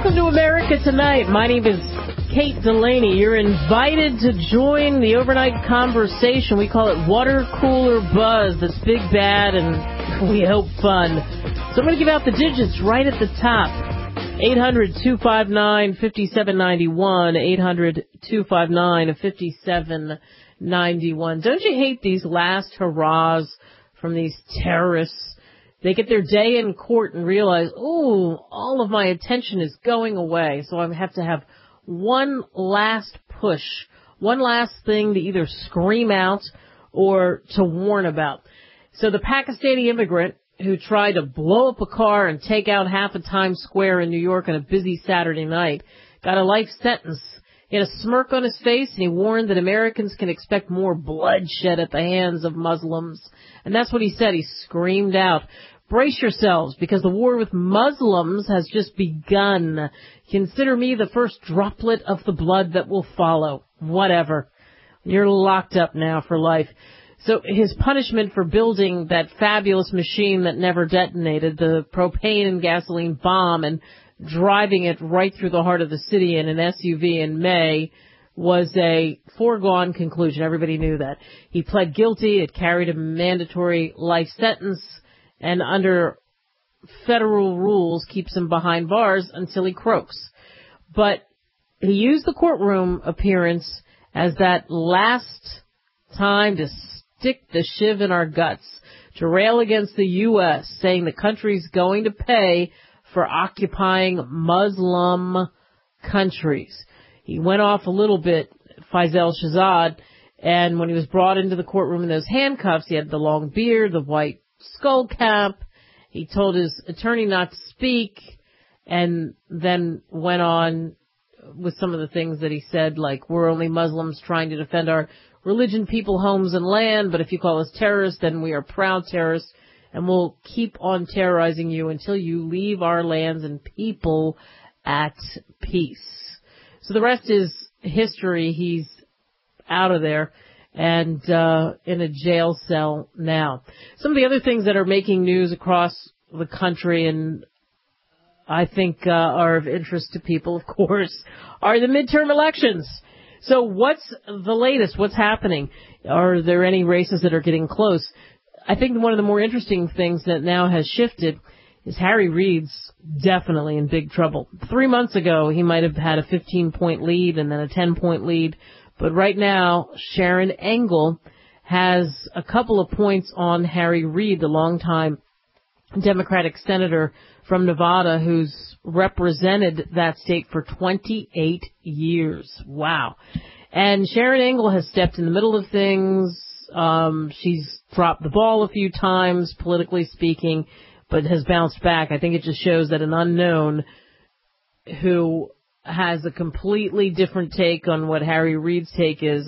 Welcome to America Tonight. My name is Kate Delaney. You're invited to join the overnight conversation. We call it Water Cooler Buzz. That's big, bad, and we hope fun. So I'm going to give out the digits right at the top. 800-259-5791. 800-259-5791. Don't you hate these last hurrahs from these terrorists? They get their day in court and realize, oh, all of my attention is going away. So I have to have one last push, one last thing to either scream out or to warn about. So the Pakistani immigrant who tried to blow up a car and take out half of Times Square in New York on a busy Saturday night got a life sentence. He had a smirk on his face, and he warned that Americans can expect more bloodshed at the hands of Muslims. And that's what he said. He screamed out, "Brace yourselves, because the war with Muslims has just begun. Consider me the first droplet of the blood that will follow." Whatever. You're locked up now for life. So his punishment for building that fabulous machine that never detonated, the propane and gasoline bomb, and driving it right through the heart of the city in an SUV in May, was a foregone conclusion. Everybody knew that. He pled guilty. It carried a mandatory life sentence, and under federal rules keeps him behind bars until he croaks. But he used the courtroom appearance as that last time to stick the shiv in our guts, to rail against the U.S., saying the country's going to pay for occupying Muslim countries. He went off a little bit, Faisal Shahzad, and when he was brought into the courtroom in those handcuffs, he had the long beard, the white skull cap. He told his attorney not to speak, and then went on with some of the things that he said, like, we're only Muslims trying to defend our religion, people, homes, and land, but if you call us terrorists, then we are proud terrorists, and we'll keep on terrorizing you until you leave our lands and people at peace. So the rest is history. He's out of there and in a jail cell now. Some of the other things that are making news across the country and I think are of interest to people, of course, are the midterm elections. So what's the latest? What's happening? Are there any races that are getting close? I think one of the more interesting things that now has shifted is Harry Reid's definitely in big trouble. 3 months ago, he might have had a 15-point lead and then a 10-point lead. But right now, Sharon Engel has a couple of points on Harry Reid, the longtime Democratic senator from Nevada who's represented that state for 28 years. Wow. And Sharon Engel has stepped in the middle of things. She's dropped the ball a few times, politically speaking, but has bounced back. I think it just shows that an unknown who has a completely different take on what Harry Reid's take is,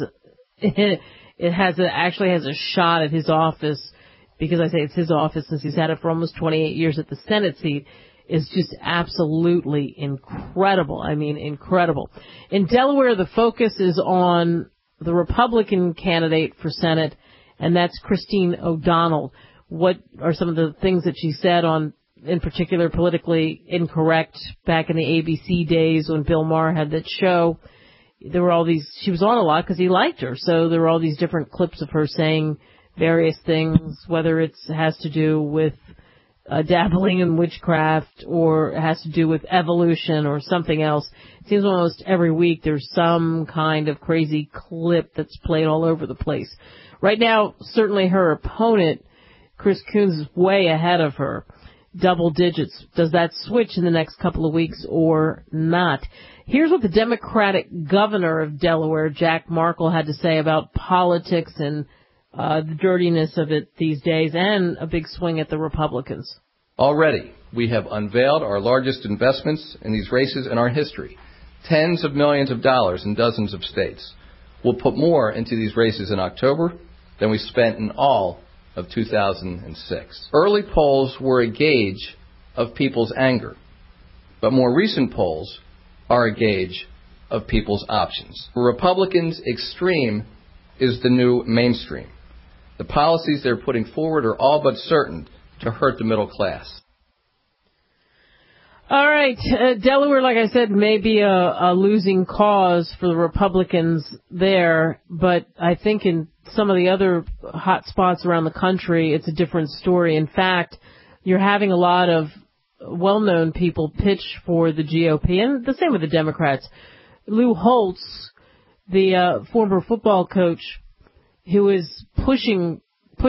actually has a shot at his office, because I say it's his office since he's had it for almost 28 years at the Senate seat, is just absolutely incredible. I mean, incredible. In Delaware, the focus is on the Republican candidate for Senate, and that's Christine O'Donnell. What are some of the things that she said on, in particular, politically incorrect back in the ABC days when Bill Maher had that show? There were all these, she was on a lot because he liked her, so there were all these different clips of her saying various things, whether it has to do with dabbling in witchcraft or it has to do with evolution or something else. It seems almost every week there's some kind of crazy clip that's played all over the place. Right now, certainly her opponent, Chris Coons, is way ahead of her, double digits. Does that switch in the next couple of weeks or not? Here's what the Democratic governor of Delaware, Jack Markle, had to say about politics and the dirtiness of it these days, and a big swing at the Republicans. Already, we have unveiled our largest investments in these races in our history, tens of millions of dollars in dozens of states. We'll put more into these races in October than we spent in all of 2006. Early polls were a gauge of people's anger, but more recent polls are a gauge of people's options. For Republicans, extreme is the new mainstream. The policies they're putting forward are all but certain to hurt the middle class. All right. Delaware, like I said, may be a losing cause for the Republicans there, but I think in some of the other hot spots around the country, it's a different story. In fact, you're having a lot of well-known people pitch for the GOP, and the same with the Democrats. Lou Holtz, the former football coach, who is pushing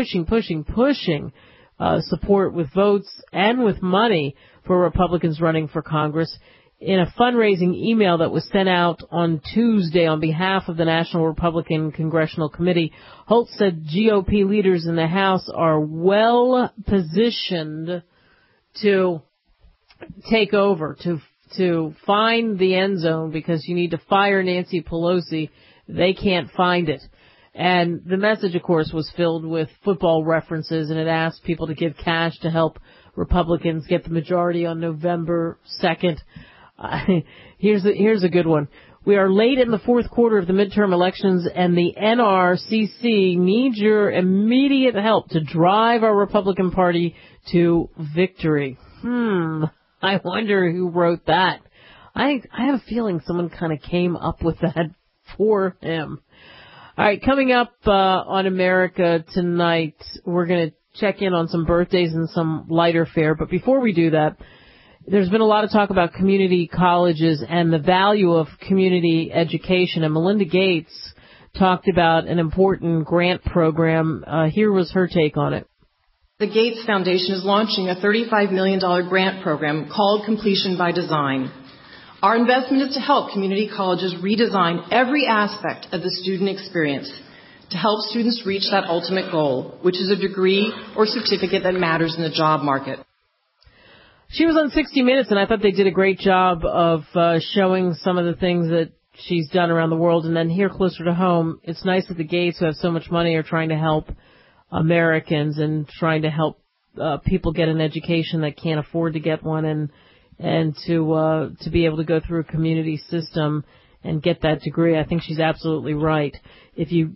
support with votes and with money for Republicans running for Congress. In a fundraising email that was sent out on Tuesday on behalf of the National Republican Congressional Committee, Holtz said GOP leaders in the House are well positioned to take over, to find the end zone, because you need to fire Nancy Pelosi. They can't find it. And the message, of course, was filled with football references, and it asked people to give cash to help Republicans get the majority on November 2nd. Here's a good one. We are late in the fourth quarter of the midterm elections, and the NRCC needs your immediate help to drive our Republican Party to victory. I wonder who wrote that. I have a feeling someone kind of came up with that for him. All right, coming up on America Tonight, we're going to check in on some birthdays and some lighter fare. But before we do that, there's been a lot of talk about community colleges and the value of community education. And Melinda Gates talked about an important grant program. Here was her take on it. The Gates Foundation is launching a $35 million grant program called Completion by Design. Our investment is to help community colleges redesign every aspect of the student experience to help students reach that ultimate goal, which is a degree or certificate that matters in the job market. She was on 60 Minutes, and I thought they did a great job of showing some of the things that she's done around the world. And then here closer to home, it's nice that the Gates, who have so much money, are trying to help Americans and trying to help people get an education that can't afford to get one, and to be able to go through a community system and get that degree. I think she's absolutely right. If you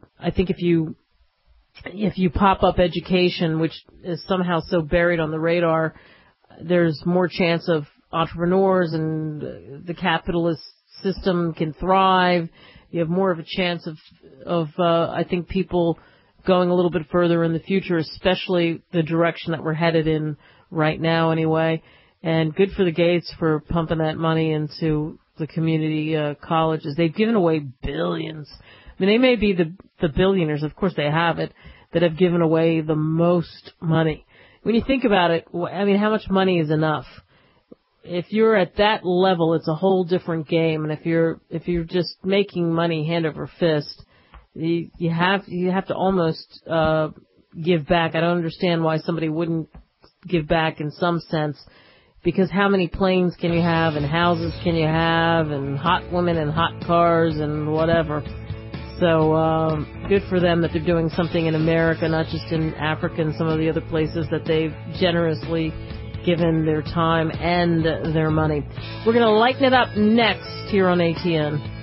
pop up education, which is somehow so buried on the radar, there's more chance of entrepreneurs, and the capitalist system can thrive. You have more of a chance of I think people going a little bit further in the future, especially the direction that we're headed in right now anyway. And good for the Gates for pumping that money into the community colleges. They've given away billions. I mean, they may be the billionaires, of course they have it, that have given away the most money. When you think about it, I mean, how much money is enough? If you're at that level, it's a whole different game. And if you're just making money hand over fist, you have to almost give back. I don't understand why somebody wouldn't give back in some sense, because how many planes can you have, and houses can you have, and hot women and hot cars and whatever. So good for them that they're doing something in America, not just in Africa and some of the other places that they've generously given their time and their money. We're going to lighten it up next here on ATN.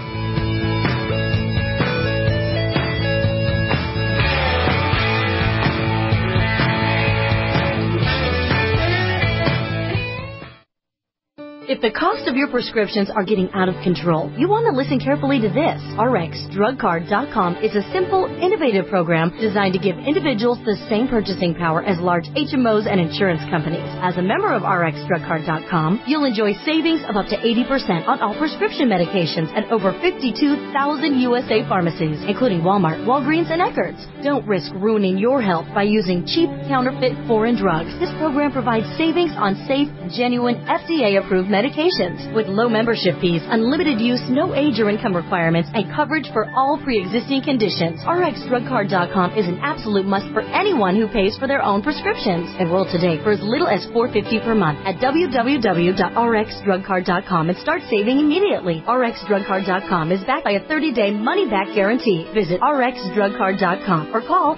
If the cost of your prescriptions are getting out of control, you want to listen carefully to this. RxDrugCard.com is a simple, innovative program designed to give individuals the same purchasing power as large HMOs and insurance companies. As a member of RxDrugCard.com, you'll enjoy savings of up to 80% on all prescription medications at over 52,000 USA pharmacies, including Walmart, Walgreens, and Eckerd's. Don't risk ruining your health by using cheap, counterfeit, foreign drugs. This program provides savings on safe, genuine, FDA-approved medications with low membership fees, unlimited use, no age or income requirements, and coverage for all pre-existing conditions. RxDrugCard.com is an absolute must for anyone who pays for their own prescriptions. Enroll today for as little as $4.50 per month at www.rxdrugcard.com and start saving immediately. RxDrugCard.com is backed by a 30-day money-back guarantee. Visit RxDrugCard.com or call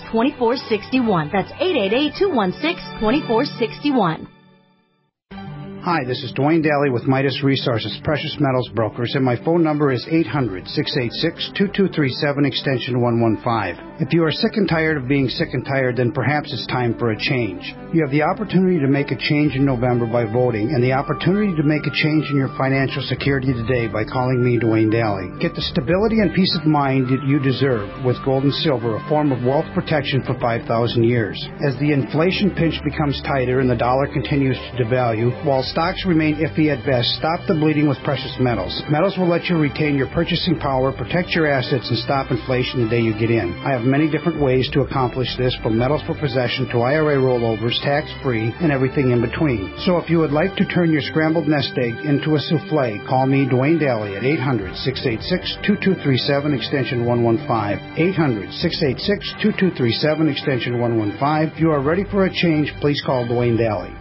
888-216-2461. That's 888-216-2461. Hi, this is Dwayne Daly with Midas Resources Precious Metals Brokers, and my phone number is 800-686-2237, extension 115. If you are sick and tired of being sick and tired, then perhaps it's time for a change. You have the opportunity to make a change in November by voting, and the opportunity to make a change in your financial security today by calling me, Dwayne Daly. Get the stability and peace of mind that you deserve with gold and silver, a form of wealth protection for 5,000 years. As the inflation pinch becomes tighter and the dollar continues to devalue, while stocks remain iffy at best, stop the bleeding with precious metals. Metals will let you retain your purchasing power, protect your assets, and stop inflation the day you get in. I have many different ways to accomplish this, from metals for possession to IRA rollovers, tax-free, and everything in between. So if you would like to turn your scrambled nest egg into a souffle, call me, Dwayne Daly, at 800-686-2237, extension 115. 800-686-2237, extension 115. If you are ready for a change, please call Dwayne Daly.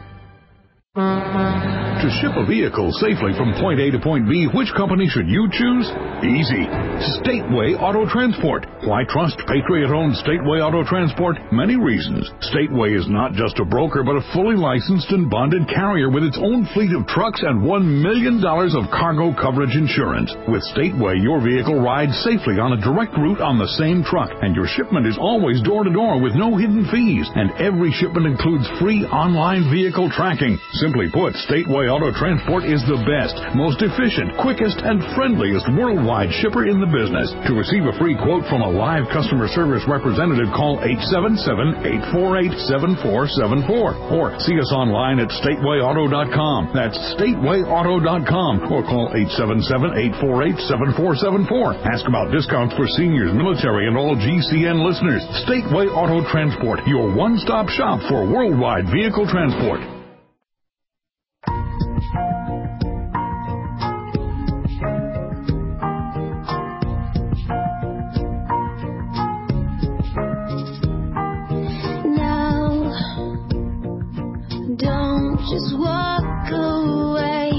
To ship a vehicle safely from point A to point B, which company should you choose? Easy. Stateway Auto Transport. Why trust Patriot-owned Stateway Auto Transport? Many reasons. Stateway is not just a broker, but a fully licensed and bonded carrier with its own fleet of trucks and $1 million of cargo coverage insurance. With Stateway, your vehicle rides safely on a direct route on the same truck, and your shipment is always door-to-door with no hidden fees, and every shipment includes free online vehicle tracking. Simply put, Stateway Auto Transport is the best, most efficient, quickest, and friendliest worldwide shipper in the business. To receive a free quote from a live customer service representative, call 877-848-7474 or see us online at statewayauto.com. That's statewayauto.com, or call 877-848-7474. Ask about discounts for seniors, military, and all GCN listeners. Stateway Auto Transport, your one-stop shop for worldwide vehicle transport. Just walk away,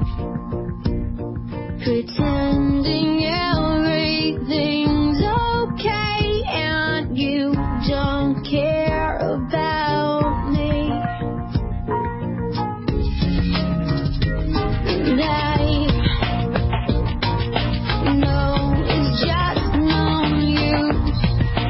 pretending everything's okay, and you don't care about me. And I know it's just no use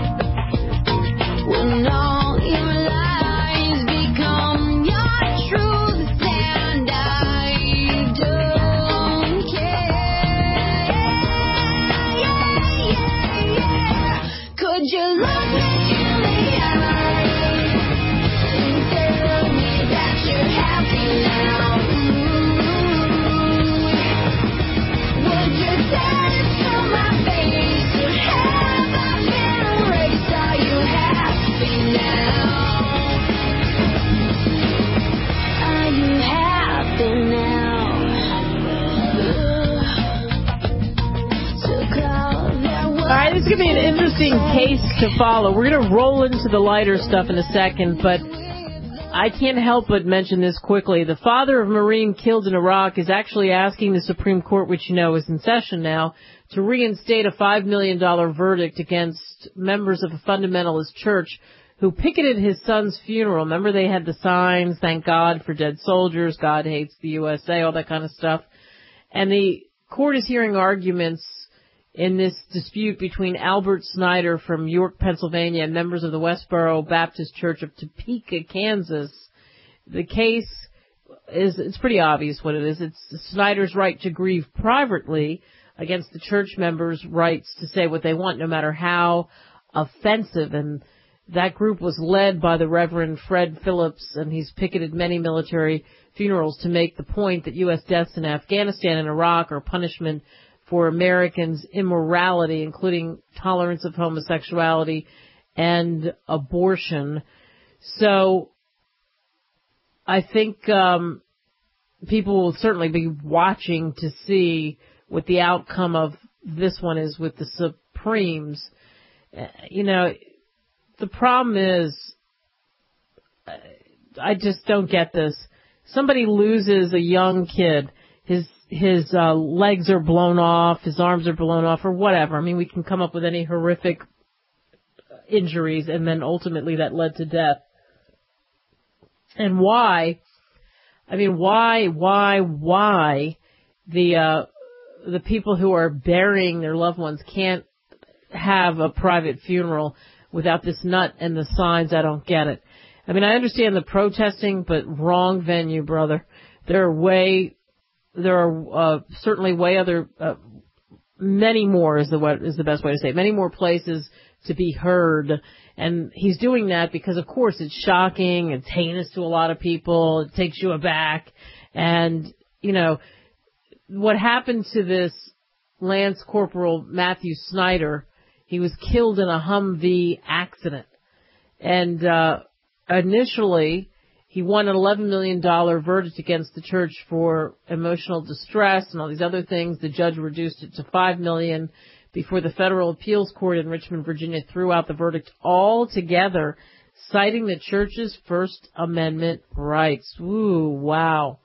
when all your lies become your truth, and I don't care. Could you look me in the eye and tell me that you're happy now? Would you say it to my face, or have I been erased? Are you happy now? Are you happy now? All right, this is going to be an interesting case to follow. We're going to roll into the lighter stuff in a second, but I can't help but mention this quickly. The father of a Marine killed in Iraq is actually asking the Supreme Court, which you know is in session now, to reinstate a $5 million verdict against members of a fundamentalist church who picketed his son's funeral. Remember, they had the signs, "Thank God for dead soldiers," "God hates the USA," all that kind of stuff. And the court is hearing arguments in this dispute between Albert Snyder from York, Pennsylvania, and members of the Westboro Baptist Church of Topeka, Kansas. The case it's pretty obvious what it is. It's Snyder's right to grieve privately against the church members' rights to say what they want, no matter how offensive. And that group was led by the Reverend Fred Phillips, and he's picketed many military funerals to make the point that U.S. deaths in Afghanistan and Iraq are punishment for Americans' immorality, including tolerance of homosexuality and abortion. So I think people will certainly be watching to see what the outcome of this one is with the Supremes. You know, the problem is, I just don't get this. Somebody loses a young kid, his legs are blown off, his arms are blown off, or whatever. I mean, we can come up with any horrific injuries, and then ultimately that led to death. And why? I mean, why the people who are burying their loved ones can't have a private funeral without this nut and the signs? I don't get it. I mean, I understand the protesting, but wrong venue, brother. There are certainly many more is the best way to say it. Many more places to be heard. And he's doing that because, of course, it's shocking. It's heinous to a lot of people. It takes you aback. And, you know, what happened to this Lance Corporal Matthew Snyder, he was killed in a Humvee accident. And initially, he won an $11 million verdict against the church for emotional distress and all these other things. The judge reduced it to $5 million before the federal appeals court in Richmond, Virginia, threw out the verdict altogether, citing the church's First Amendment rights. Ooh, wow.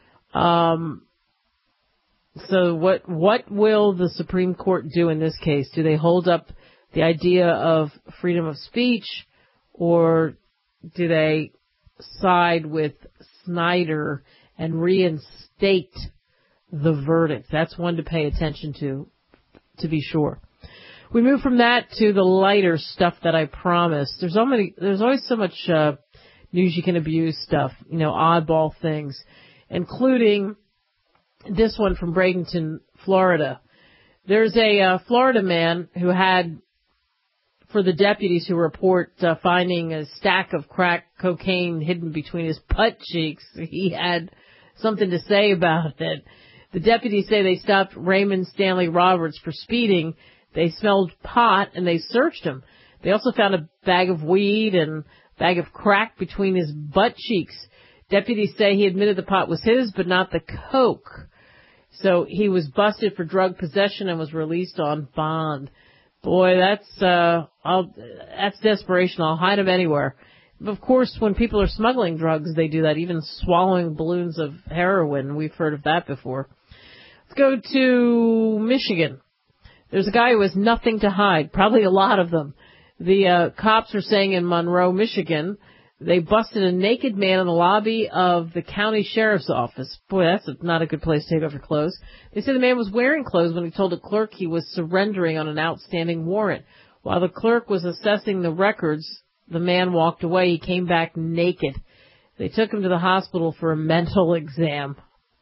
So what will the Supreme Court do in this case? Do they hold up the idea of freedom of speech, or do they side with Snyder and reinstate the verdict? That's one to pay attention to be sure. We move from that to the lighter stuff that I promised. There's always so much news you can abuse stuff, you know, oddball things, including this one from Bradenton, Florida. There's a Florida man who had, for the deputies who report finding a stack of crack cocaine hidden between his butt cheeks, he had something to say about it. The deputies say they stopped Raymond Stanley Roberts for speeding. They smelled pot and they searched him. They also found a bag of weed and a bag of crack between his butt cheeks. Deputies say he admitted the pot was his, but not the coke. So he was busted for drug possession and was released on bond. Boy, that's desperation. I'll hide him anywhere. Of course, when people are smuggling drugs, they do that, even swallowing balloons of heroin. We've heard of that before. Let's go to Michigan. There's a guy who has nothing to hide, probably a lot of them. The cops are saying in Monroe, Michigan, they busted a naked man in the lobby of the county sheriff's office. Boy, that's not a good place to take off your clothes. They say the man was wearing clothes when he told a clerk he was surrendering on an outstanding warrant. While the clerk was assessing the records, the man walked away. He came back naked. They took him to the hospital for a mental exam.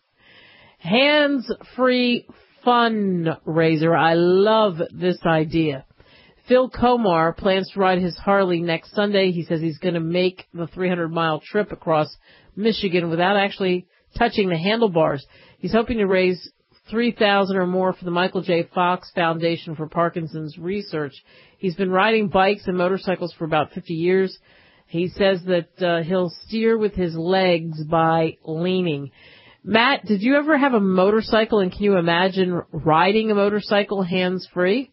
Hands-free fundraiser. I love this idea. Phil Komar plans to ride his Harley next Sunday. He says he's going to make the 300-mile trip across Michigan without actually touching the handlebars. He's hoping to raise $3,000 or more for the Michael J. Fox Foundation for Parkinson's Research. He's been riding bikes and motorcycles for about 50 years. He says that he'll steer with his legs by leaning. Matt, did you ever have a motorcycle, and can you imagine riding a motorcycle hands-free?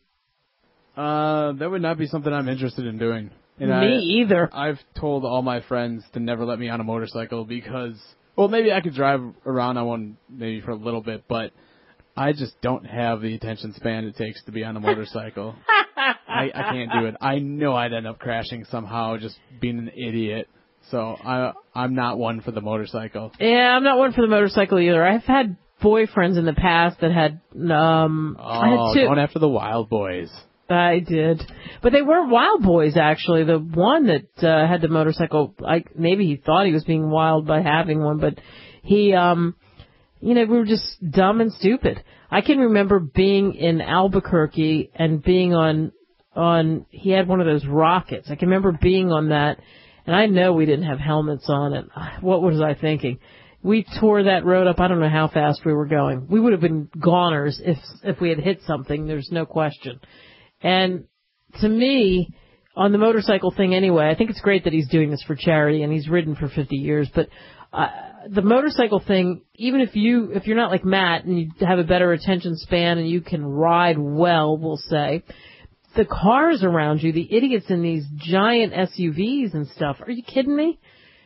That would not be something I'm interested in doing. And Me either. I've told all my friends to never let me on a motorcycle because, well, maybe I could drive around on one maybe for a little bit, but I just don't have the attention span it takes to be on a motorcycle. I can't do it. I know I'd end up crashing somehow, just being an idiot. So I'm not one for the motorcycle. Yeah, I'm not one for the motorcycle either. I've had boyfriends in the past that had I had two. Going after the wild boys. I did. But they weren't wild boys, actually. The one that had the motorcycle, maybe he thought he was being wild by having one, but he, we were just dumb and stupid. I can remember being in Albuquerque and being on he had one of those rockets. I can remember being on that, and I know we didn't have helmets on it. What was I thinking? We tore that road up. I don't know how fast we were going. We would have been goners if we had hit something. There's no question. And to me, on the motorcycle thing anyway, I think it's great that he's doing this for charity and he's ridden for 50 years. But the motorcycle thing, even if you're not like Matt and you have a better attention span and you can ride well, we'll say, the cars around you, the idiots in these giant SUVs and stuff, are you kidding me?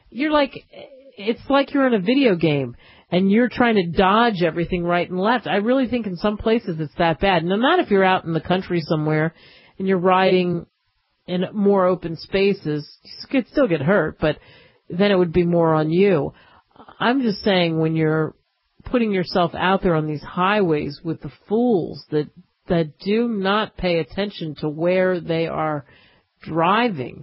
It's like you're in a video game and you're trying to dodge everything right and left. I really think in some places it's that bad. No, not if you're out in the country somewhere and you're riding in more open spaces. You could still get hurt, but then it would be more on you. I'm just saying when you're putting yourself out there on these highways with the fools that do not pay attention to where they are driving,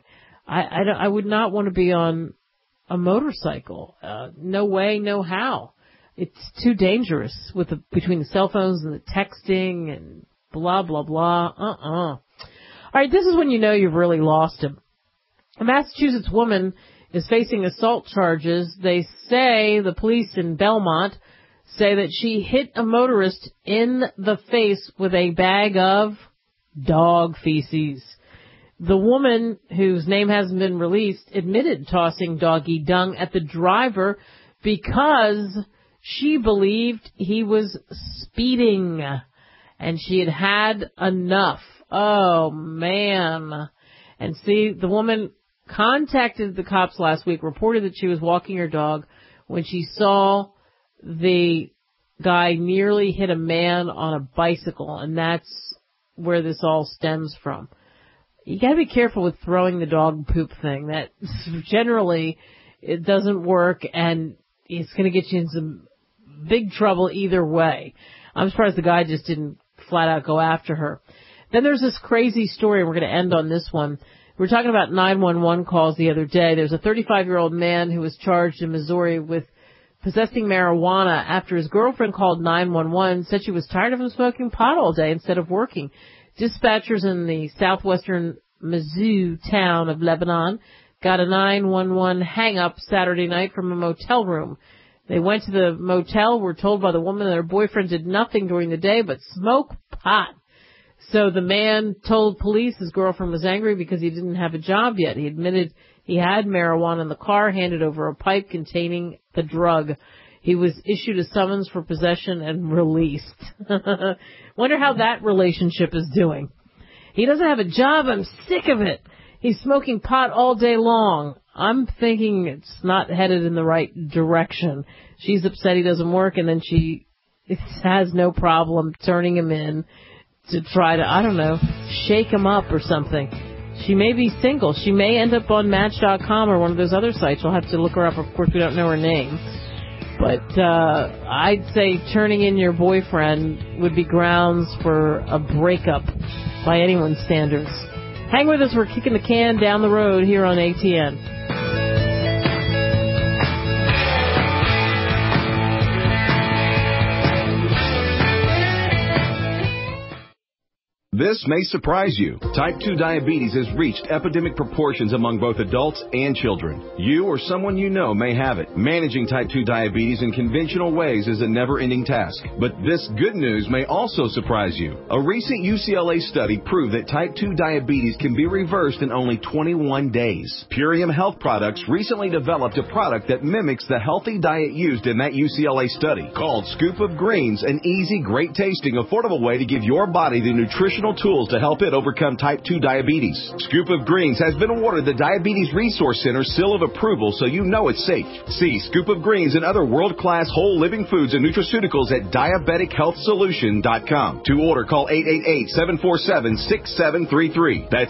I would not want to be on a motorcycle. No way, no how. It's too dangerous between the cell phones and the texting and blah, blah, blah. All right, this is when you know you've really lost him. A Massachusetts woman is facing assault charges. They say, the police in Belmont say that she hit a motorist in the face with a bag of dog feces. The woman, whose name hasn't been released, admitted tossing doggy dung at the driver because she believed he was speeding and she had had enough. Oh, man. And see, the woman contacted the cops last week, reported that she was walking her dog when she saw the guy nearly hit a man on a bicycle, and that's where this all stems from. You gotta be careful with throwing the dog poop thing. That generally, it doesn't work, and it's gonna get you in some big trouble either way. I'm surprised the guy just didn't flat out go after her. Then there's this crazy story, and we're gonna end on this one. We were talking about 911 calls the other day. There's a 35-year-old man who was charged in Missouri with possessing marijuana after his girlfriend called 911, said she was tired of him smoking pot all day instead of working. Dispatchers in the southwestern Mizzou town of Lebanon got a 911 hang-up Saturday night from a motel room. They went to the motel, were told by the woman that her boyfriend did nothing during the day but smoke pot. So the man told police his girlfriend was angry because he didn't have a job yet. He admitted he had marijuana in the car, handed over a pipe containing the drug. He was issued a summons for possession and released. Wonder how that relationship is doing. He doesn't have a job. I'm sick of it. He's smoking pot all day long. I'm thinking it's not headed in the right direction. She's upset he doesn't work, and then she has no problem turning him in to try to, I don't know, shake him up or something. She may be single. She may end up on Match.com or one of those other sites. You'll have to look her up. Of course, we don't know her name. But I'd say turning in your boyfriend would be grounds for a breakup by anyone's standards. Hang with us. We're kicking the can down the road here on ATN. This may surprise you. Type 2 diabetes has reached epidemic proportions among both adults and children. You or someone you know may have it. Managing type 2 diabetes in conventional ways is a never-ending task. But this good news may also surprise you. A recent UCLA study proved that type 2 diabetes can be reversed in only 21 days. Purium Health Products recently developed a product that mimics the healthy diet used in that UCLA study. Called Scoop of Greens, an easy, great-tasting, affordable way to give your body the nutritional tools to help it overcome type 2 diabetes. Scoop of Greens has been awarded the Diabetes Resource Center seal of approval, so you know it's safe. See Scoop of Greens and other world-class whole living foods and nutraceuticals at diabetichealthsolution.com. To order, call 888-747-6733. That's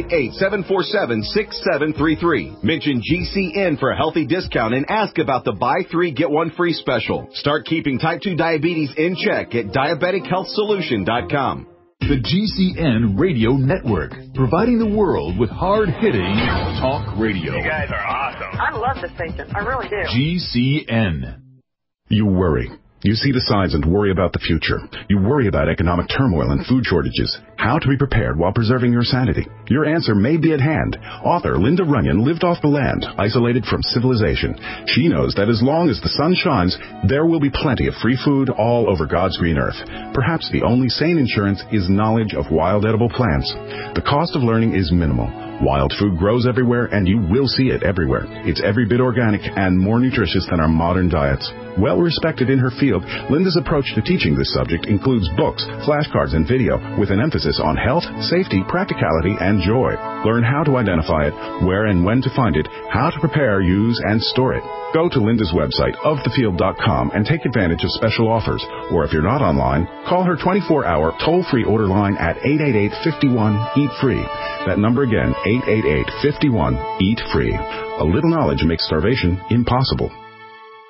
888-747-6733. Mention GCN for a healthy discount and ask about the buy 3 get 1 free special. Start keeping type 2 diabetes in check at diabetichealthsolution.com. The GCN Radio Network, providing the world with hard-hitting talk radio. You guys are awesome. I love the station. I really do. GCN. You worry. You see the signs and worry about the future. You worry about economic turmoil and food shortages. How to be prepared while preserving your sanity. Your answer may be at hand. Author Linda Runyon lived off the land, isolated from civilization. She knows that as long as the sun shines, there will be plenty of free food all over God's green earth. Perhaps the only sane insurance is knowledge of wild edible plants. The cost of learning is minimal. Wild food grows everywhere, and you will see it everywhere. It's every bit organic and more nutritious than our modern diets. Well respected in her field, Linda's approach to teaching this subject includes books, flashcards, and video with an emphasis on health, safety, practicality, and joy. Learn how to identify it, where and when to find it, how to prepare, use, and store it. Go to Linda's website, ofthefield.com, and take advantage of special offers. Or if you're not online, call her 24-hour toll-free order line at 888-51-EAT-FREE. That number again, 888-51-EAT-FREE. A little knowledge makes starvation impossible.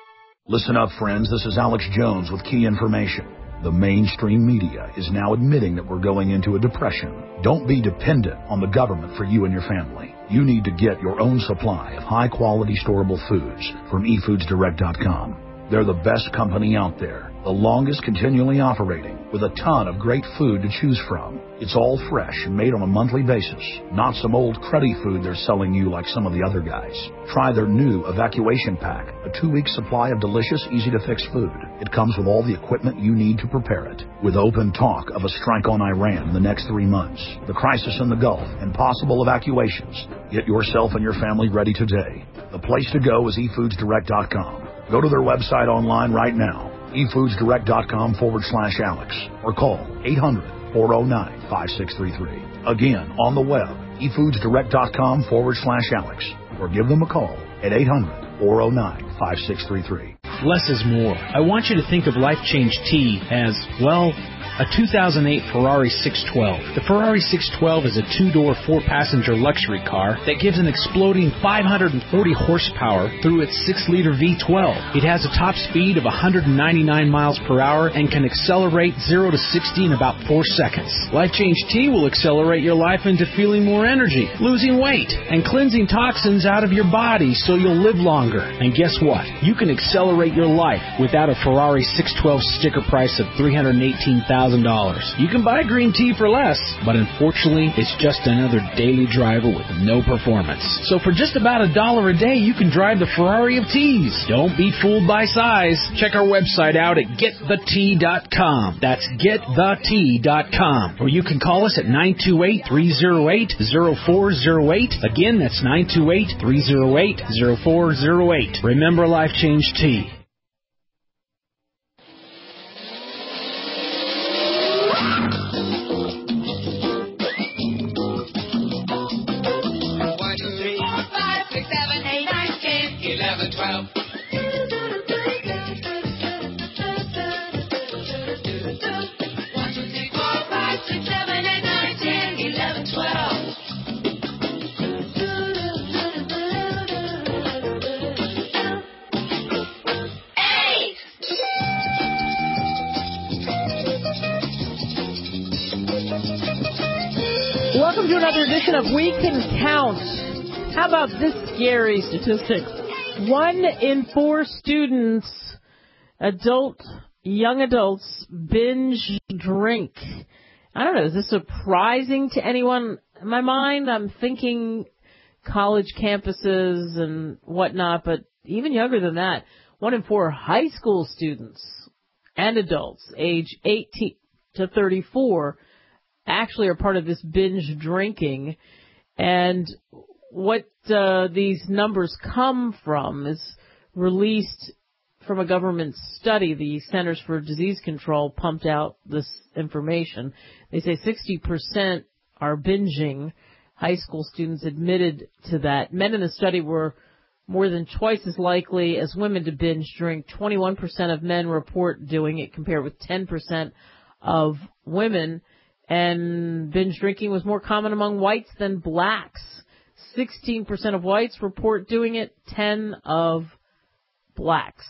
Listen up, friends. This is Alex Jones with key information. The mainstream media is now admitting that we're going into a depression. Don't be dependent on the government for you and your family. You need to get your own supply of high-quality storable foods from eFoodsDirect.com. They're the best company out there, the longest continually operating, with a ton of great food to choose from. It's all fresh and made on a monthly basis, not some old cruddy food they're selling you like some of the other guys. Try their new Evacuation Pack, a 2-week supply of delicious, easy-to-fix food. It comes with all the equipment you need to prepare it. With open talk of a strike on Iran in the next 3 months, the crisis in the Gulf, and possible evacuations, get yourself and your family ready today. The place to go is eFoodsDirect.com. Go to their website online right now, eFoodsDirect.com/Alex, or call 800-409-5633. Again, on the web, eFoodsDirect.com/Alex, or give them a call at 800-409-5633. Less is more. I want you to think of Life Change Tea as, well, a 2008 Ferrari 612. The Ferrari 612 is a 2-door, 4-passenger luxury car that gives an exploding 540 horsepower through its 6-liter V12. It has a top speed of 199 miles per hour and can accelerate 0 to 60 in about 4 seconds. Life Change Tea will accelerate your life into feeling more energy, losing weight, and cleansing toxins out of your body so you'll live longer. And guess what? You can accelerate your life without a Ferrari 612 sticker price of $318,000. You can buy green tea for less, but unfortunately, it's just another daily driver with no performance. So for just about $1 a day, you can drive the Ferrari of teas. Don't be fooled by size. Check our website out at getthetea.com. That's getthetea.com. Or you can call us at 928-308-0408. Again, that's 928-308-0408. Remember Life Change Tea. Welcome to another edition of We Can Count. How about this scary statistic? 1 in 4 students, young adults, binge drink. I don't know, is this surprising to anyone? In my mind, I'm thinking college campuses and whatnot, but even younger than that, 1 in 4 high school students and adults, age 18 to 34, actually are part of this binge drinking. And what these numbers come from is released from a government study. The Centers for Disease Control pumped out this information. They say 60% are binging. High school students admitted to that. Men in the study were more than twice as likely as women to binge drink. 21% of men report doing it compared with 10% of women. And binge drinking was more common among whites than blacks. 16% of whites report doing it, 10% of blacks.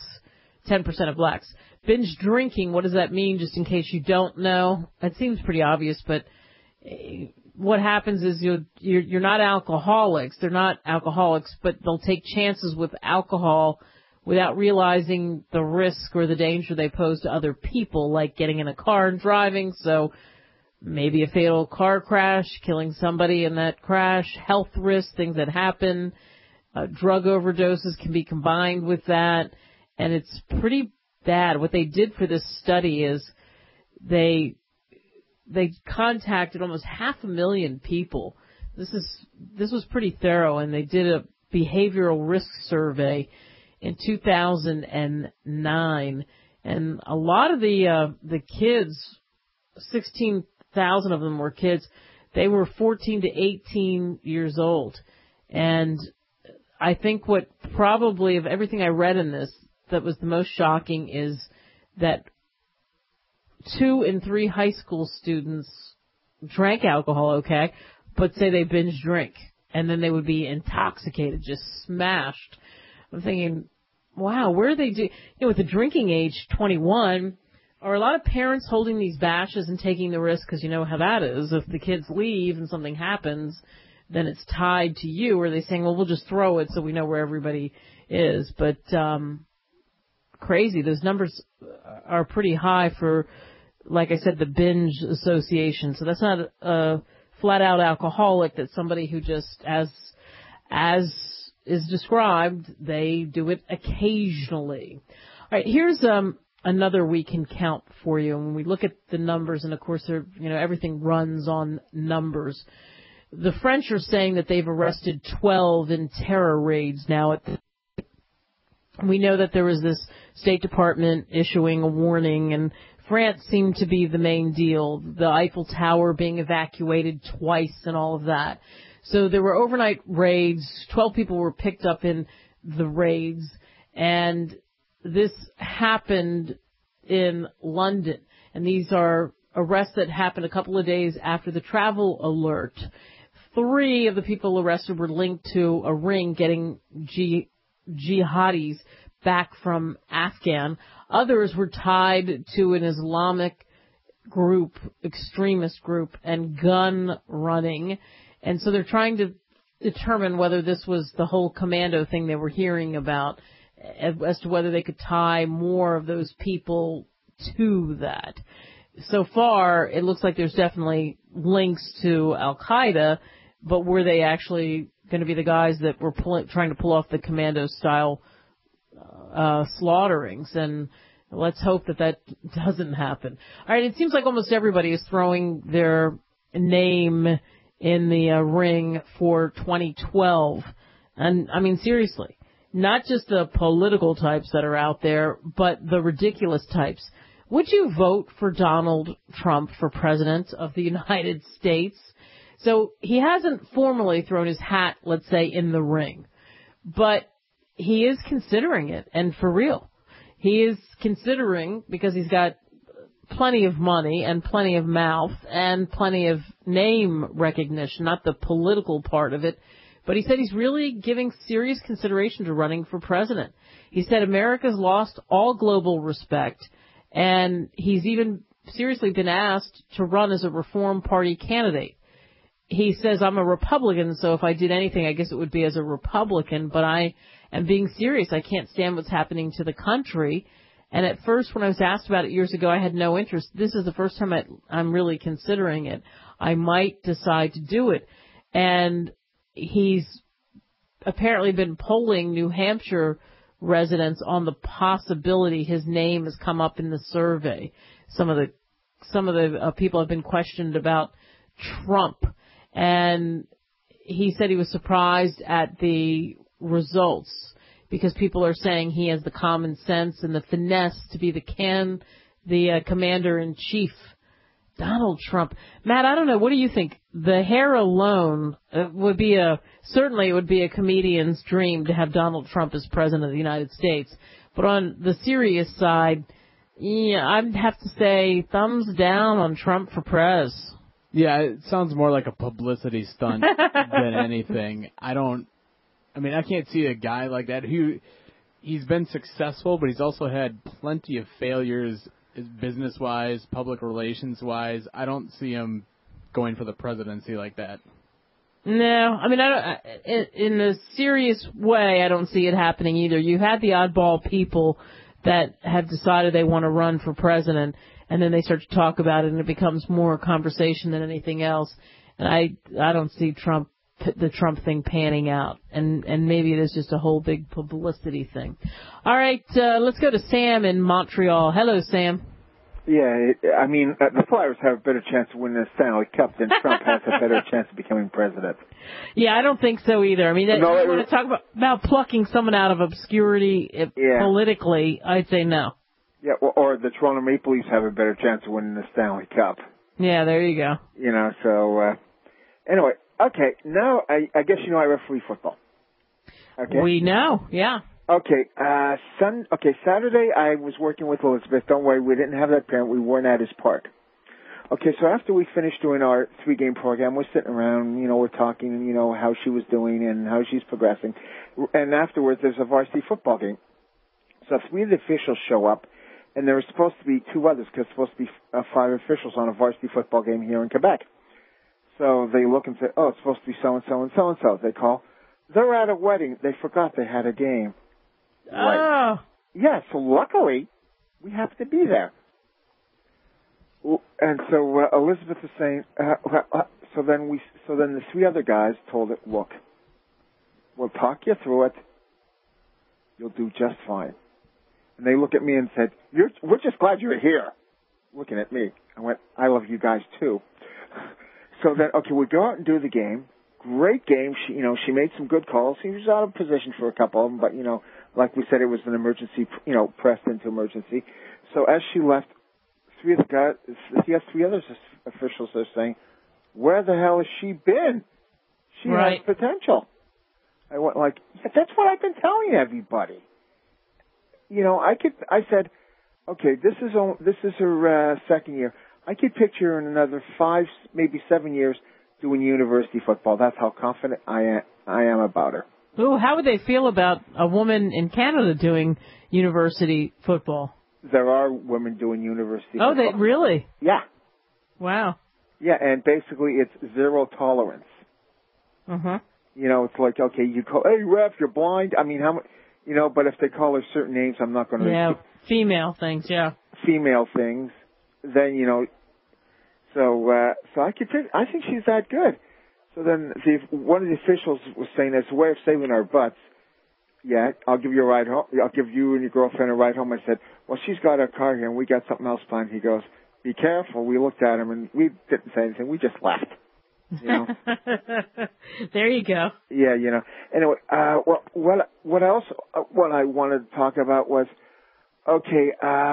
Binge drinking, what does that mean, just in case you don't know? It seems pretty obvious, but what happens is you're not alcoholics. They're not alcoholics, but they'll take chances with alcohol without realizing the risk or the danger they pose to other people, like getting in a car and driving. So maybe a fatal car crash, killing somebody in that crash, health risks, things that happen. Drug overdoses can be combined with that, and it's pretty bad. What they did for this study is they contacted almost 500,000 people. This was pretty thorough, and they did a behavioral risk survey in 2009, and a lot of the kids, 16,000 of them were kids. They were 14 to 18 years old. And I think what probably, of everything I read in this, that was the most shocking is that 2 in 3 high school students drank alcohol, okay, but say they binge drink. And then they would be intoxicated, just smashed. I'm thinking, wow, where are they with the drinking age, 21, are a lot of parents holding these bashes and taking the risk because you know how that is. If the kids leave and something happens, then it's tied to you. Or are they saying, well, we'll just throw it so we know where everybody is? But crazy. Those numbers are pretty high for, like I said, the binge association. So that's not a flat-out alcoholic. That's somebody who just, as is described, they do it occasionally. All right, here's another we can count for you. When we look at the numbers, and of course, everything runs on numbers. The French are saying that they've arrested 12 in terror raids now. We know that there was this State Department issuing a warning, and France seemed to be the main deal. The Eiffel Tower being evacuated twice and all of that. So there were overnight raids. 12 people were picked up in the raids, and this happened in London. And these are arrests that happened a couple of days after the travel alert. 3 of the people arrested were linked to a ring getting jihadis back from Afghan. Others were tied to an Islamic group, extremist group, and gun running. And so they're trying to determine whether this was the whole commando thing they were hearing about, as to whether they could tie more of those people to that. So far, it looks like there's definitely links to Al-Qaeda, but were they actually going to be the guys that were trying to pull off the commando-style slaughterings? And let's hope that doesn't happen. All right, it seems like almost everybody is throwing their name in the ring for 2012. And, I mean, seriously, not just the political types that are out there, but the ridiculous types. Would you vote for Donald Trump for president of the United States? So he hasn't formally thrown his hat, let's say, in the ring, but he is considering it, and for real. He is considering, because he's got plenty of money and plenty of mouth and plenty of name recognition, not the political part of it, but he said he's really giving serious consideration to running for president. He said America's lost all global respect, and he's even seriously been asked to run as a Reform Party candidate. He says, I'm a Republican, so if I did anything, I guess it would be as a Republican, but I am being serious. I can't stand what's happening to the country. And at first, when I was asked about it years ago, I had no interest. This is the first time I'm really considering it. I might decide to do it. And he's apparently been polling New Hampshire residents on the possibility his name has come up in the survey. Some of the people have been questioned about Trump. And he said he was surprised at the results because people are saying he has the common sense and the finesse to be the commander-in-chief. Donald Trump. Matt, I don't know. What do you think? The hair alone would be certainly it would be a comedian's dream to have Donald Trump as president of the United States. But on the serious side, yeah, I'd have to say thumbs down on Trump for prez. Yeah, it sounds more like a publicity stunt than anything. I can't see a guy like that he's been successful, but he's also had plenty of failures business-wise, public relations-wise. I don't see him going for the presidency like that. No, I mean, in a serious way, I don't see it happening either. You had the oddball people that have decided they want to run for president, and then they start to talk about it, and it becomes more conversation than anything else. And I don't see the Trump thing panning out, and maybe it is just a whole big publicity thing. All right, let's go to Sam in Montreal. Hello, Sam. Yeah, I mean, the Flyers have a better chance of winning the Stanley Cup than Trump has a better chance of becoming president. Yeah, I don't think so either. I mean, you want to talk about plucking someone out of obscurity politically, I'd say no. Yeah, or the Toronto Maple Leafs have a better chance of winning the Stanley Cup. Yeah, there you go. You know, so, anyway, okay, now I guess you know I referee football. Okay? We know, yeah. Okay, Saturday I was working with Elizabeth. Don't worry, we didn't have that parent. We weren't at his park. Okay, so after we finished doing our 3-game program, we're sitting around, you know, we're talking, you know, how she was doing and how she's progressing. And afterwards, there's a varsity football game. So 3 of the officials show up, and there were supposed to be 2 others, because supposed to be 5 officials on a varsity football game here in Quebec. So they look and say, oh, it's supposed to be so-and-so and so-and-so. They call. They're at a wedding. They forgot they had a game. Oh. Right. Yeah, so luckily, we have to be there. And so Elizabeth is saying, so then the 3 other guys told it, look, we'll talk you through it. You'll do just fine. And they look at me and said, we're just glad you're here. Looking at me. I went, I love you guys too. So then, okay, we go out and do the game. Great game. She made some good calls. She was out of position for a couple of them, but, like we said, it was an emergency, pressed into emergency. So as she left, 3 of the guys, she has 3 other officials are saying, where the hell has she been? She has potential. I went like, yeah, that's what I've been telling everybody. I said, okay, this is her second year. I could picture her in another 5, maybe 7 years doing university football. That's how confident I am about her. Ooh, how would they feel about a woman in Canada doing university football? There are women doing university football. Oh, they really? Yeah. Wow. Yeah, and basically it's zero tolerance. Uh-huh. It's like, okay, you call, hey, ref, you're blind. I mean, how much, but if they call her certain names, I'm not going to. Yeah, female things, yeah. Female things. Then, so I think she's that good. So then one of the officials was saying, as a way of saving our butts, yeah, I'll give you a ride home. I'll give you and your girlfriend a ride home. I said, well, she's got her car here and we got something else planned. He goes, be careful. We looked at him and we didn't say anything. We just left. There you go. Yeah, Anyway, what else? What I wanted to talk about was, okay,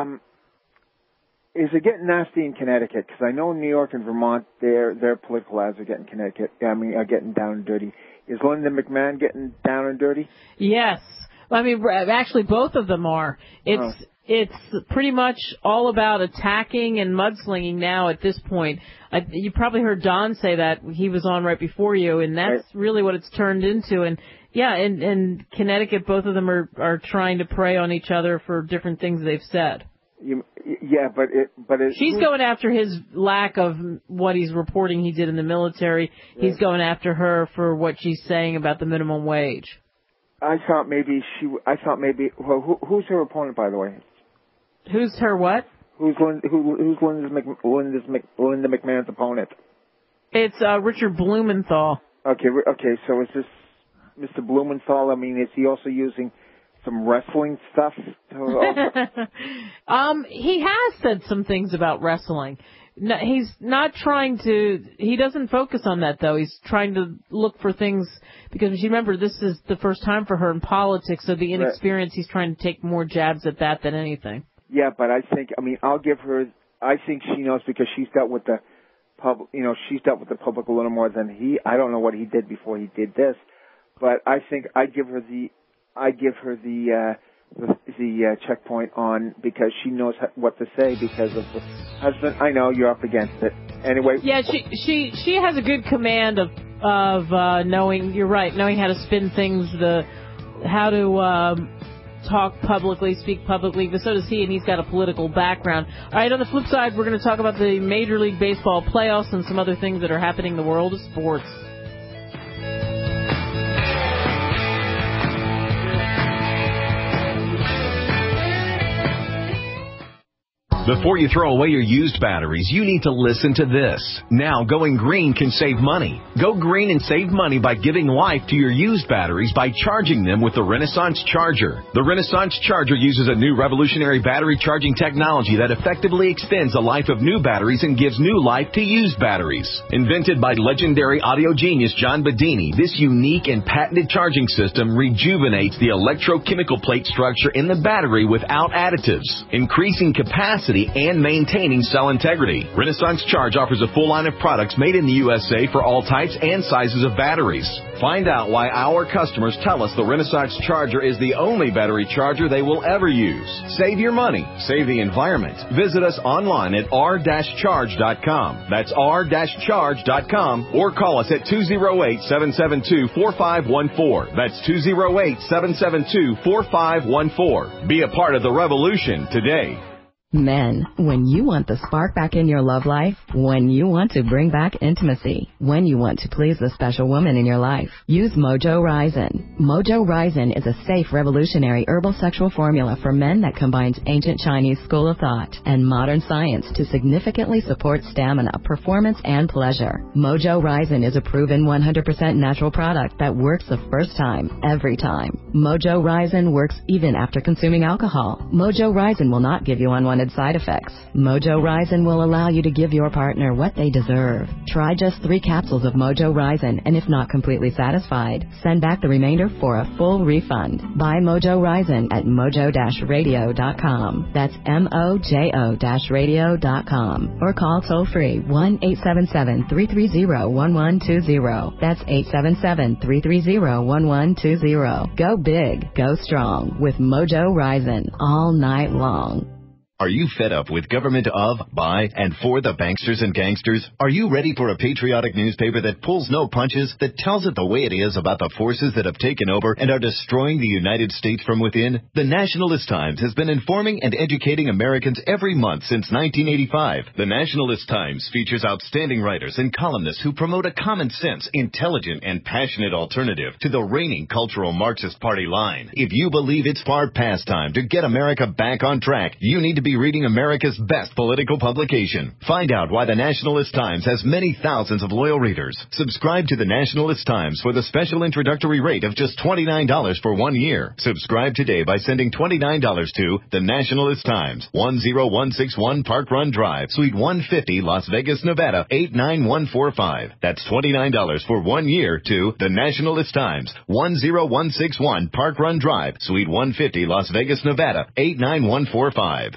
is it getting nasty in Connecticut? Because I know in New York and Vermont, their political ads are getting are getting down and dirty. Is Linda McMahon getting down and dirty? Yes. I mean, actually, both of them are. It's pretty much all about attacking and mudslinging now at this point. You probably heard Don say that. He was on right before you, and that's really what it's turned into. And yeah, in Connecticut, both of them are trying to prey on each other for different things they've said. She's going after his lack of what he's reporting he did in the military. Yeah. He's going after her for what she's saying about the minimum wage. I thought maybe. Well, who's her opponent, by the way? Who's her what? Who's Linda McMahon's opponent? It's Richard Blumenthal. Okay. So is this Mr. Blumenthal? I mean, is he also using some wrestling stuff? He has said some things about wrestling. No, he's not trying to. He doesn't focus on that though. He's trying to look for things because you remember this is the first time for her in politics, so the inexperience. He's trying to take more jabs at that than anything. Yeah, but I'll give her. I think she knows because she's dealt with the public. She's dealt with the public a little more than he. I don't know what he did before he did this, but I think I give her the checkpoint on because she knows what to say because of the husband. I know you're up against it anyway. Yeah, she has a good command of knowing. You're right, knowing how to spin things, how to talk publicly, speak publicly. But so does he, and he's got a political background. All right, on the flip side, we're going to talk about the Major League Baseball playoffs and some other things that are happening in the world of sports. Before you throw away your used batteries, you need to listen to this. Now, going green can save money. Go green and save money by giving life to your used batteries by charging them with the Renaissance Charger. The Renaissance Charger uses a new revolutionary battery charging technology that effectively extends the life of new batteries and gives new life to used batteries. Invented by legendary audio genius John Bedini, this unique and patented charging system rejuvenates the electrochemical plate structure in the battery without additives, increasing capacity quality and maintaining cell integrity. Renaissance Charge offers a full line of products made in the USA for all types and sizes of batteries. Find out why our customers tell us the Renaissance Charger is the only battery charger they will ever use. Save your money. Save the environment. Visit us online at r-charge.com. That's r-charge.com or call us at 208-772-4514. That's 208-772-4514. Be a part of the revolution today. Men, when you want the spark back in your love life, when you want to bring back intimacy, when you want to please the special woman in your life, use Mojo Ryzen. Mojo Ryzen is a safe, revolutionary herbal sexual formula for men that combines ancient Chinese school of thought and modern science to significantly support stamina, performance, and pleasure. Mojo Ryzen is a proven 100% natural product that works the first time, every time. Mojo Ryzen works even after consuming alcohol. Mojo Ryzen will not give you unwanted side effects. Mojo Ryzen will allow you to give your partner what they deserve. Try just 3 capsules of Mojo Ryzen, and if not completely satisfied, send back the remainder for a full refund. Buy Mojo Ryzen at mojo-radio.com. That's mojo-radio.com. Or call toll-free 1-877-330-1120. That's 877-330-1120. Go big, go strong with Mojo Ryzen all night long. Are you fed up with government of, by, and for the banksters and gangsters? Are you ready for a patriotic newspaper that pulls no punches, that tells it the way it is about the forces that have taken over and are destroying the United States from within? The Nationalist Times has been informing and educating Americans every month since 1985. The Nationalist Times features outstanding writers and columnists who promote a common sense, intelligent, and passionate alternative to the reigning cultural Marxist Party line. If you believe it's far past time to get America back on track, you need to be reading America's best political publication. Find out why the Nationalist Times has many thousands of loyal readers. Subscribe to the Nationalist Times for the special introductory rate of just $29 for 1 year. Subscribe today by sending $29 to the Nationalist Times, 10161 Park Run Drive, Suite 150, Las Vegas, Nevada, 89145. That's $29 for 1 year to the Nationalist Times, 10161 Park Run Drive, Suite 150, Las Vegas, Nevada, 89145.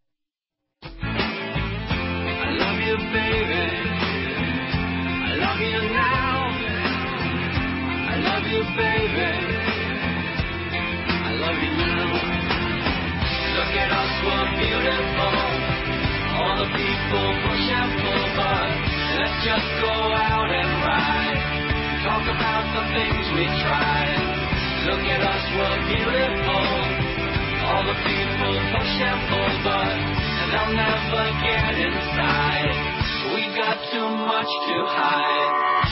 Just go out and ride. Talk about the things we tried. Look at us, we're beautiful. All the people push and pull, but they'll never get inside. We got too much to hide.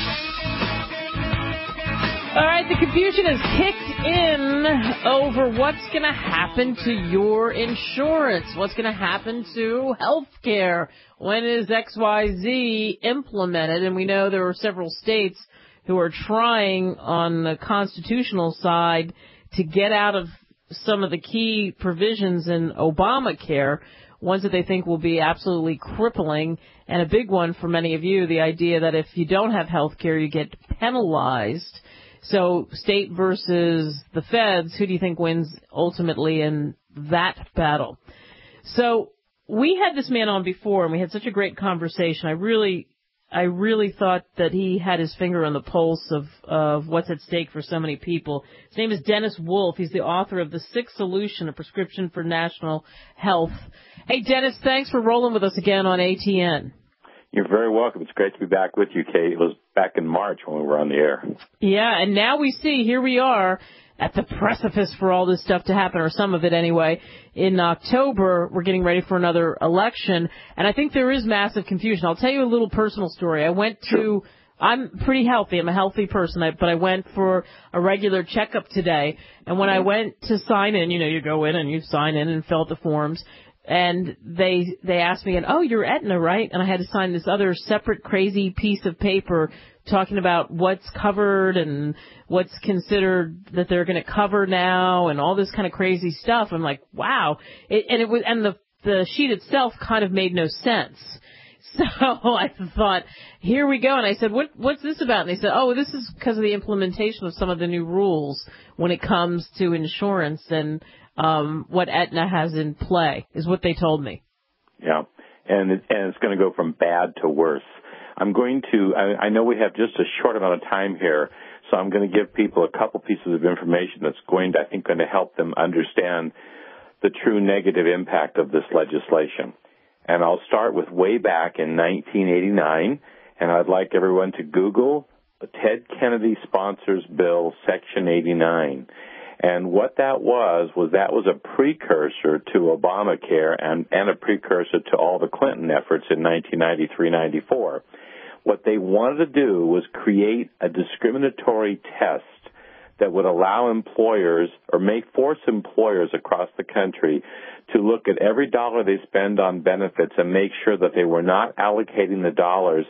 All right, the confusion has kicked in over what's going to happen to your insurance. What's going to happen to health care? When is XYZ implemented? And we know there are several states who are trying on the constitutional side to get out of some of the key provisions in Obamacare, ones that they think will be absolutely crippling. And a big one for many of you, the idea that if you don't have health care, you get penalized. So state versus the feds, who do you think wins ultimately in that battle? So we had this man on before, and we had such a great conversation. I really thought that he had his finger on the pulse of what's at stake for so many people. His name is Dennis Wolf. He's the author of The Sick Solution, a prescription for national health. Hey, Dennis, thanks for rolling with us again on ATN. You're very welcome. It's great to be back with you, Kate. It was back in March when we were on the air. Yeah, and now we see, here we are at the precipice for all this stuff to happen, or some of it anyway. In October, we're getting ready for another election, and I think there is massive confusion. I'll tell you a little personal story. I'm pretty healthy. I'm a healthy person, but I went for a regular checkup today, and when I went to sign in, you go in and you sign in and fill out the forms, and they asked me, oh, you're Aetna, right? And I had to sign this other separate crazy piece of paper talking about what's covered and what's considered that they're going to cover now and all this kind of crazy stuff. I'm like, wow. The sheet itself kind of made no sense. So I thought, here we go. And I said, what's this about? And they said, oh, this is because of the implementation of some of the new rules when it comes to insurance and what Aetna has in play, is what they told me. Yeah. And it's going to go from bad to worse. I know we have just a short amount of time here, so I'm going to give people a couple pieces of information that's going to help them understand the true negative impact of this legislation. And I'll start with way back in 1989, and I'd like everyone to Google the Ted Kennedy Sponsors Bill, Section 89. And what that was a precursor to Obamacare and a precursor to all the Clinton efforts in 1993-94. What they wanted to do was create a discriminatory test that would allow employers or force employers across the country to look at every dollar they spend on benefits and make sure that they were not allocating the dollars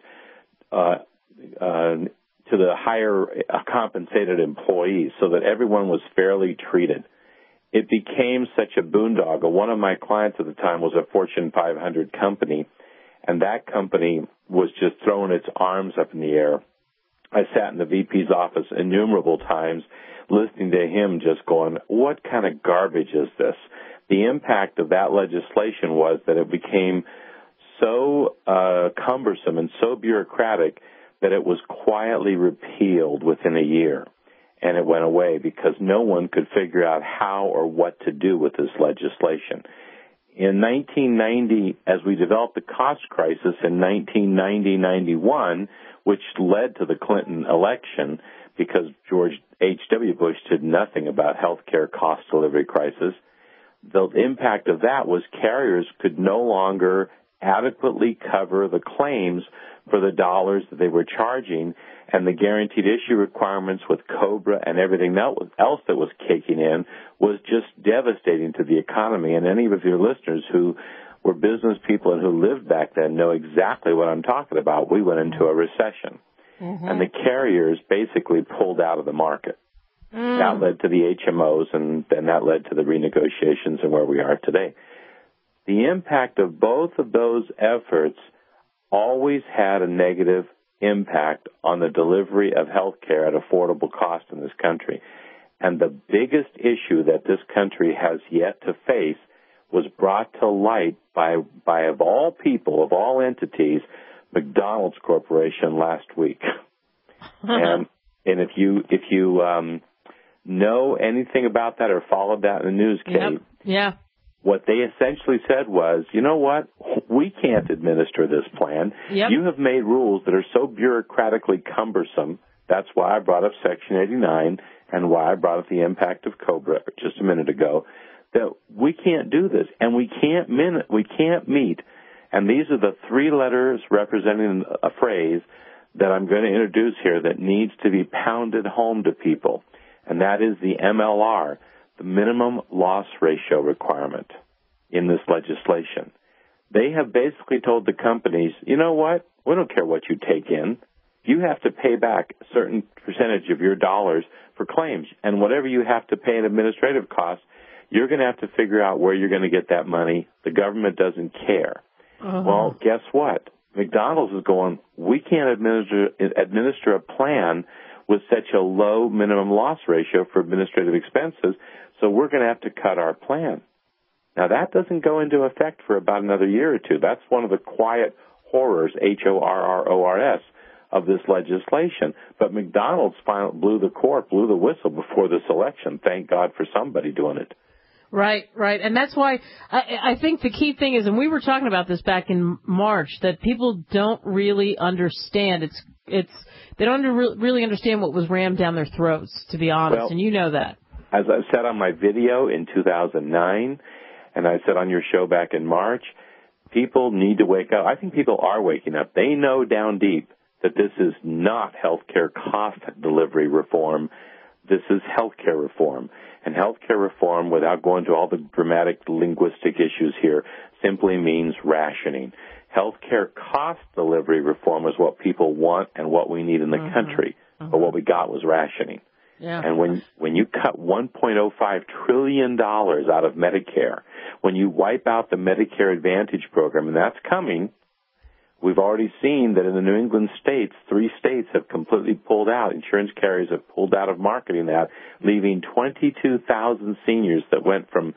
to the higher compensated employees so that everyone was fairly treated. It became such a boondoggle. One of my clients at the time was a Fortune 500 company, and that company was just throwing its arms up in the air. I sat in the VP's office innumerable times listening to him just going, what kind of garbage is this? The impact of that legislation was that it became so cumbersome and so bureaucratic that it was quietly repealed within a year, and it went away because no one could figure out how or what to do with this legislation. In 1990, as we developed the cost crisis in 1990-91, which led to the Clinton election because George H.W. Bush did nothing about health care cost delivery crisis, the impact of that was carriers could no longer adequately cover the claims for the dollars that they were charging, and the guaranteed issue requirements with COBRA and everything else that was kicking in was just devastating to the economy. And any of your listeners who were business people and who lived back then know exactly what I'm talking about. We went into a recession, and the carriers basically pulled out of the market. That led to the HMOs, and then that led to the renegotiations and where we are today. The impact of both of those efforts always had a negative impact on the delivery of health care at affordable cost in this country. And the biggest issue that this country has yet to face was brought to light by of all people, of all entities, McDonald's Corporation last week. and if you know anything about that or followed that in the news, Kate, what they essentially said was, you know what, we can't administer this plan. You have made rules that are so bureaucratically cumbersome. That's why I brought up Section 89 and why I brought up the impact of COBRA just a minute ago, that we can't do this and we can't meet. And these are the three letters representing a phrase that I'm going to introduce here that needs to be pounded home to people, and that is the MLR, the minimum loss ratio requirement in this legislation. They have basically told the companies, you know what, we don't care what you take in. You have to pay back a certain percentage of your dollars for claims, and whatever you have to pay in administrative costs, you're going to have to figure out where you're going to get that money. The government doesn't care. Well, guess what? McDonald's is going, we can't administer a plan with such a low minimum loss ratio for administrative expenses, so we're going to have to cut our plan. Now, that doesn't go into effect for about another year or two. That's one of the quiet horrors, HORRORS, of this legislation. But McDonald's blew the whistle before this election. Thank God for somebody doing it. Right. And that's why I think the key thing is, and we were talking about this back in March, that people don't really understand. They don't really understand what was rammed down their throats, to be honest, and you know that. As I said on my video in 2009, and I said on your show back in March, people need to wake up. I think people are waking up. They know down deep that this is not healthcare cost delivery reform. This is healthcare reform. And healthcare reform, without going to all the dramatic linguistic issues here, simply means rationing. Healthcare cost delivery reform is what people want and what we need in the country. But what we got was rationing. And when you cut $1.05 trillion out of Medicare, when you wipe out the Medicare Advantage program, and that's coming, we've already seen that in the New England states, 3 states have completely pulled out. Insurance carriers have pulled out of marketing that, leaving 22,000 seniors that went from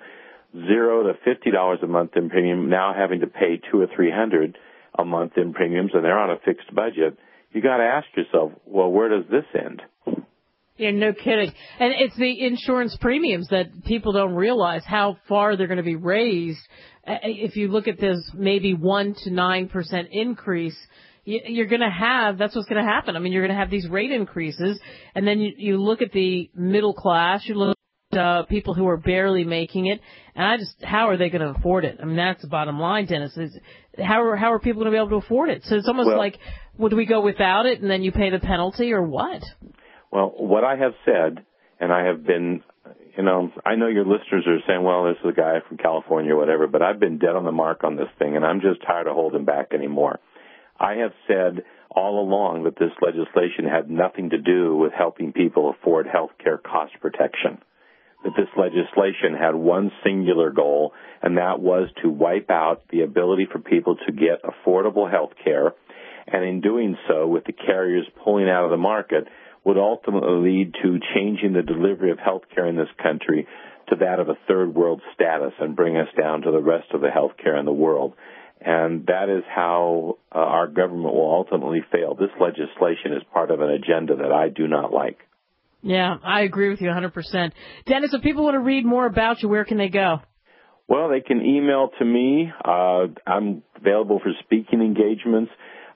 $0 to $50 a month in premium, now having to pay $200 or $300 a month in premiums, and they're on a fixed budget. You got to ask yourself, well, where does this end? Yeah, no kidding. And it's the insurance premiums that people don't realize how far they're going to be raised. If you look at this maybe 1 to 9% increase, you're going to have, that's what's going to happen. I mean, you're going to have these rate increases, and then you look at the middle class, you look at people who are barely making it, and how are they going to afford it? I mean, that's the bottom line, Dennis. How are people going to be able to afford it? So it's almost like, would we go without it and then you pay the penalty, or what? Well, what I have said, and I have been, I know your listeners are saying, well, this is a guy from California or whatever, but I've been dead on the mark on this thing, and I'm just tired of holding back anymore. I have said all along that this legislation had nothing to do with helping people afford health care cost protection, that this legislation had one singular goal, and that was to wipe out the ability for people to get affordable health care, and in doing so, with the carriers pulling out of the market, would ultimately lead to changing the delivery of health care in this country to that of a third world status and bring us down to the rest of the health care in the world. And that is how our government will ultimately fail. This legislation is part of an agenda that I do not like. Yeah, I agree with you 100%. Dennis, if people want to read more about you, where can they go? Well, they can email to me. I'm available for speaking engagements.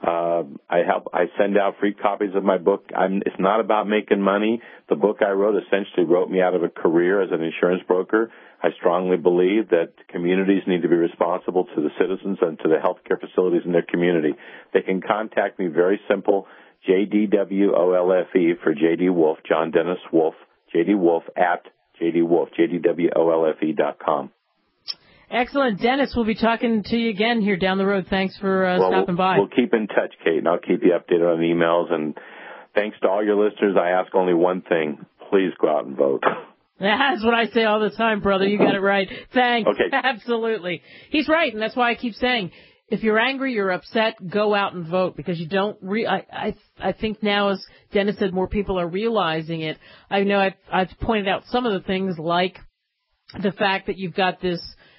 I send out free copies of my book. It's not about making money. The book I wrote essentially wrote me out of a career as an insurance broker. I strongly believe that communities need to be responsible to the citizens and to the healthcare facilities in their community. They can contact me, very simple, JDWOLFE for JD Wolf, John Dennis Wolf, JD Wolf at JD Wolf, JDWOLFE.com. Excellent. Dennis, we'll be talking to you again here down the road. Thanks for stopping by. We'll keep in touch, Kate, and I'll keep you updated on emails. And thanks to all your listeners, I ask only one thing. Please go out and vote. That's what I say all the time, brother. You got it right. Thanks. Okay. Absolutely. He's right, and that's why I keep saying, if you're angry, you're upset, go out and vote, because you don't I think now, as Dennis said, more people are realizing it. I know I've pointed out some of the things, like the fact that you've got this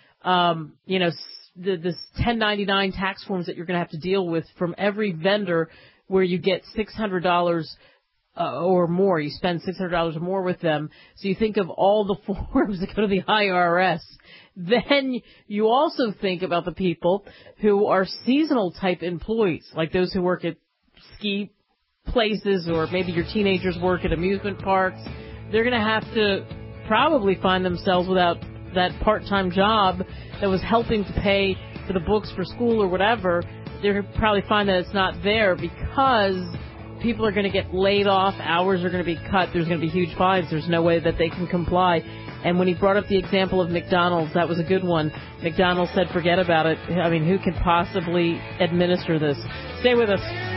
this 1099 tax forms that you're going to have to deal with from every vendor, where you get $600 or more. You spend $600 or more with them. So you think of all the forms that go to the IRS. Then you also think about the people who are seasonal type employees, like those who work at ski places, or maybe your teenagers work at amusement parks. They're going to have to probably find themselves without that part-time job that was helping to pay for the books for school or whatever. They're going to probably find that it's not there, because people are going to get laid off, hours are going to be cut, there's going to be huge fines, there's no way that they can comply. And when he brought up the example of McDonald's, that was a good one. McDonald's said, forget about it. I mean, who can possibly administer this? Stay with us.